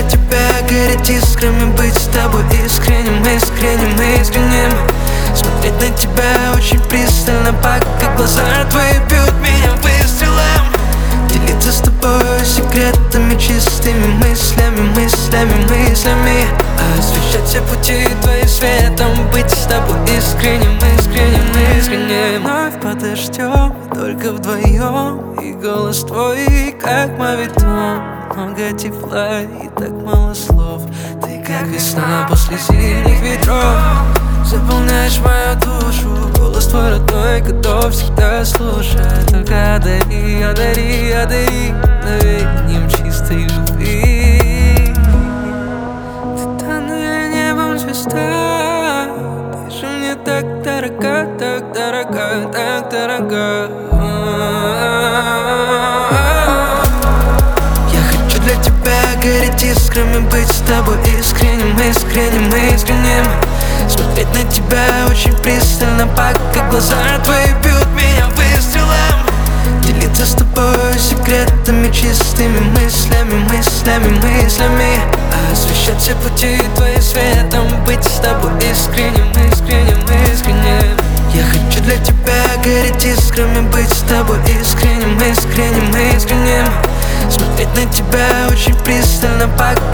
для тебя гореть искрами, быть с тобой искренним, искренним, искренним. Смотреть на тебя очень пристально, пока глаза твои бьют меня выстрелом. Делиться с тобой секретами, чистыми мыслями, мыслями, мыслями. Освещать все пути твои светом, быть с тобой искренним, искренним, искренним. Вновь подождем, только вдвоем. И голос твой, как мавитон. Много тепла и так мало слов. Ты как весна после зимних ветров. Заполняешь мою душу. Голос твой родной, готов всегда слушать. Только одари, одари, одари навеянием чистой любви. Ты танная небом звезда. Ты же мне так дорога, так дорога, так дорога. Гореть искрами, быть с тобой искренним, искренним, искренним. Смотреть на тебя очень пристально, пока глаза твои бьют меня выстрелом. Делиться с тобой секретами, чистыми мыслями, мыслями, мыслями. Освещать все пути твои светом, быть с тобой искренним, искренним, искренним. Я хочу для тебя гореть искрами, быть с тобой искренним, искренним, искренним. Смотреть на тебя очень пристально, пока